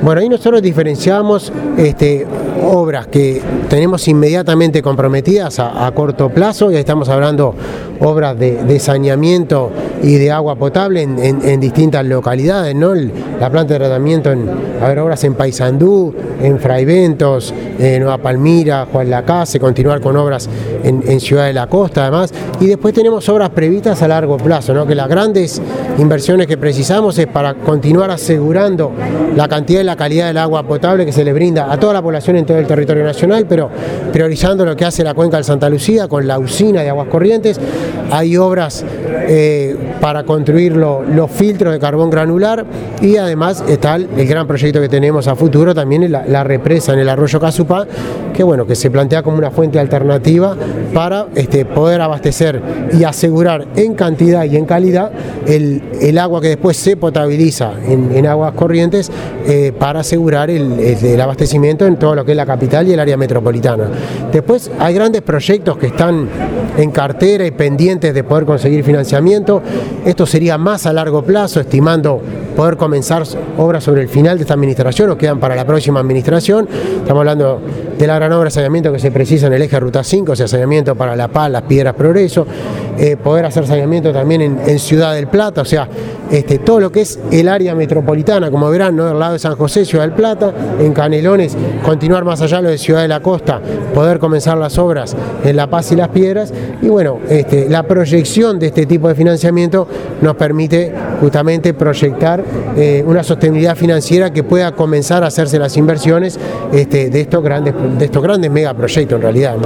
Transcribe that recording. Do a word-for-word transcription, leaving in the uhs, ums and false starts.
Bueno, ahí nosotros diferenciamos este, obras que tenemos inmediatamente comprometidas a, a corto plazo, y estamos hablando obras de, de saneamiento y de agua potable en, en, en distintas localidades, ¿no? El, la planta de tratamiento, en, a ver, obras en Paysandú, en Fraiventos, en Nueva Palmira, Juan Lacase, continuar con obras en, en Ciudad de la Costa además, y después tenemos obras previstas a largo plazo, ¿no? Que las grandes inversiones que precisamos es para continuar asegurando la cantidad y la calidad del agua potable que se le brinda a toda la población en todo el territorio nacional, pero priorizando lo que hace la cuenca del Santa Lucía con la usina de aguas corrientes. Hay obras eh, para construir lo, los filtros de carbón granular, y además está el, el gran proyecto que tenemos a futuro también en la, la represa en el arroyo Casupá, que bueno, que se plantea como una fuente alternativa para este, poder abastecer y asegurar en cantidad y en calidad el, el agua que después se potabiliza en, en aguas corrientes eh, para asegurar el, el, el abastecimiento en todo lo que es la capital y el área metropolitana. Después hay grandes proyectos que están en cartera y pendientes de poder conseguir financiamiento. Esto sería más a largo plazo, estimando poder comenzar obras sobre el final de esta administración o quedan para la próxima administración. Estamos hablando de la gran obra de saneamiento que se precisa en el eje Ruta cinco, o sea, saneamiento para La Paz, Las Piedras, Progreso, eh, poder hacer saneamiento también en, en Ciudad del Plata, o sea, este, todo lo que es el área metropolitana, como verán, ¿no? Del lado de San José, Ciudad del Plata, en Canelones, continuar más allá lo de Ciudad de la Costa, poder comenzar las obras en La Paz y Las Piedras, y bueno, este, la proyección de este tipo de financiamiento nos permite justamente proyectar eh, una sostenibilidad financiera que pueda comenzar a hacerse las inversiones este, de estos grandes, de estos grandes megaproyectos en realidad, ¿no?